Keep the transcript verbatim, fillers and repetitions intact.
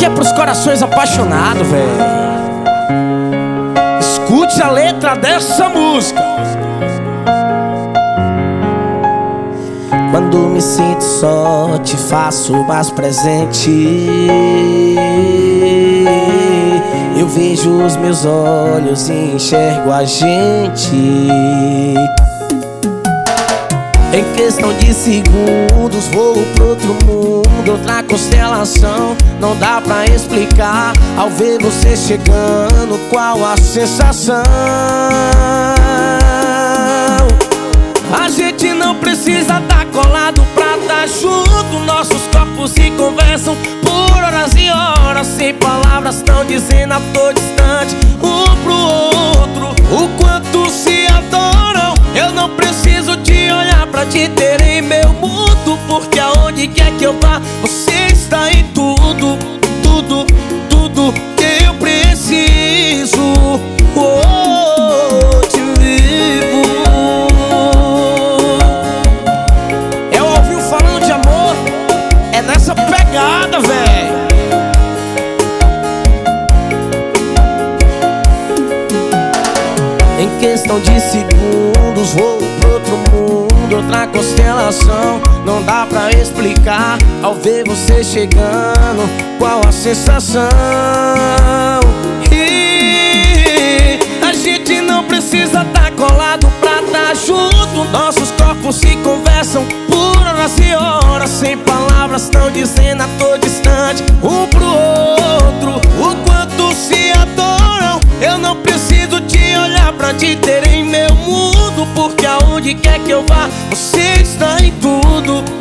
que é pros corações apaixonados, velho. Escute a letra dessa música. Quando me sinto só, te faço mais presente. Eu vejo os meus olhos e enxergo a gente. Em questão de segundos vou pro outro mundo, outra constelação. Não dá pra explicar ao ver você chegando, qual a sensação. A gente não precisa tá colado pra tá junto. Nossos corpos se conversam por horas e horas. Sem palavras tão dizendo a tô distante um pro outro. O quanto se adoram. Eu não preciso te olhar pra te ter em meu mundo, porque aonde quer que eu vá, você está em tudo. Tudo, tudo que eu preciso. Oh, te vivo. Eu ouvi falando de amor, é nessa pegada, véi. Em questão de segundos vou pro outro mundo, outra constelação. Não dá pra explicar ao ver você chegando, qual a sensação. E a gente não precisa tá colado pra tá junto. Nossos corpos se conversam por horas e horas. Sem palavras tão dizendo a tô distante um pro outro. O quanto se adoram. Eu não preciso te olhar pra te ter em meu mundo, porque aonde quer que eu vá, você está em tudo.